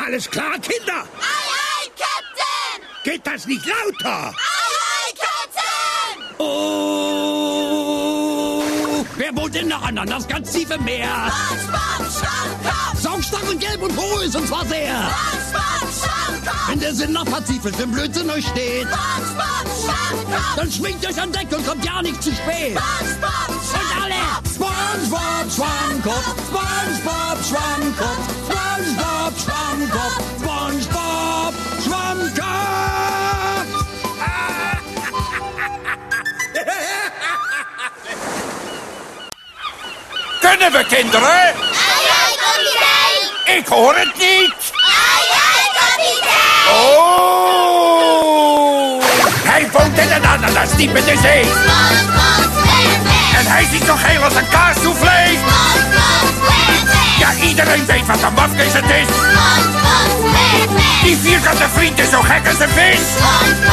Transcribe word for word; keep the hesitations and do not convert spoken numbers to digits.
Alles klar, Kinder? Aye, aye, Captain! Geht das nicht lauter? Aye, aye, Captain! Oh! Wer wohnt denn noch an das ganz tiefe Meer? SpongeBob Schwammkopf! Saugstach und gelb und roh ist und zwar sehr. SpongeBob Schwammkopf! Wenn der Sinn nach Pazifik im Blödsinn euch steht, SpongeBob Schwammkopf! dann schwingt euch an Deck und kommt ja nicht zu spät. SpongeBob Und alle! SpongeBob Schwammkopf, SpongeBob Schwammkopf, SpongeBob Schwammkopf, SpongeBob Schwammkopf! Kunnen we, kinderen? Aye, aye, kapitein! Ik hoor het niet. Aye, aye, kapitein! Oh! Hij woont in een ananas diep in de zee. SpongeBob SquarePants! En hij ziet zo geel als een kaassoufflé. SpongeBob SquarePants! Ja, iedereen weet wat een mafkees het is. SpongeBob SquarePants! Die vierkante vriend is zo gek als een vis. SpongeBob